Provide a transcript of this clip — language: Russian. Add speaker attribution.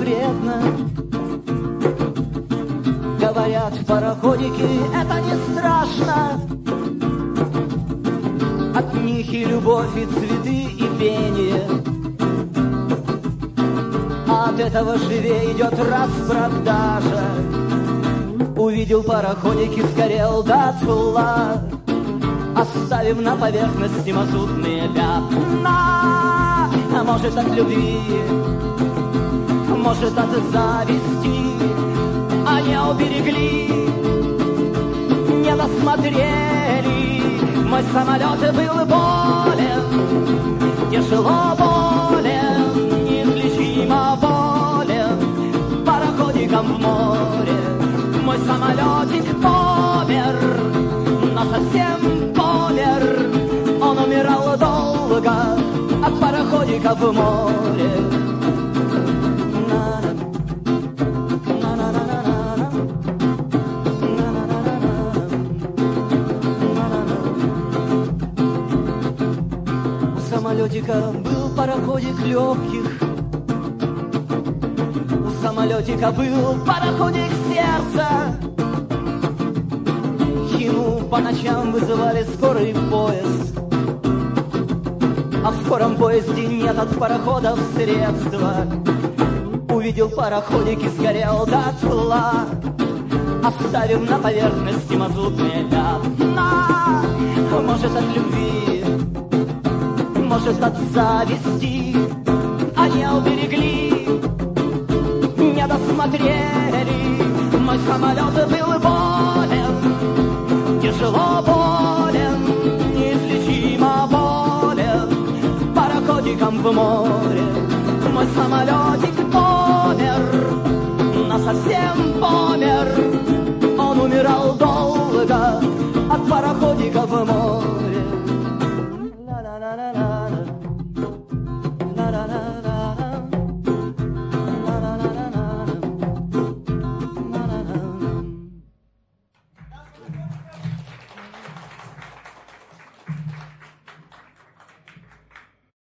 Speaker 1: вредно. Говорят, пароходики — это не страшно. От них и любовь, и цветы, и пение. От этого живее идет распродажа. Увидел пароходики, сгорел дотла, оставив на поверхности мазутные пятна. А может, от любви, может, от зависти они уберегли, не досмотрели. Мой самолет был болен, тяжело болен, неизлечимо болен, пароходиком в море. Мой самолетик помер, но совсем помер. Он умирал долго от пароходика в море. У самолетика был пароходик легких, у самолетика был пароходик сердца. Ему по ночам вызывали скорый поезд, а в скором поезде нет от пароходов средства. Увидел пароходик и сгорел дотла, оставив на поверхности мазутные пятна. Может, от любви, может, от зависти они уберегли, не досмотрели. Мой самолет был болен, тяжело болен, неизлечимо болен, пароходиком в море. Мой самолетик помер, но совсем помер. Он умирал долго от пароходика в море.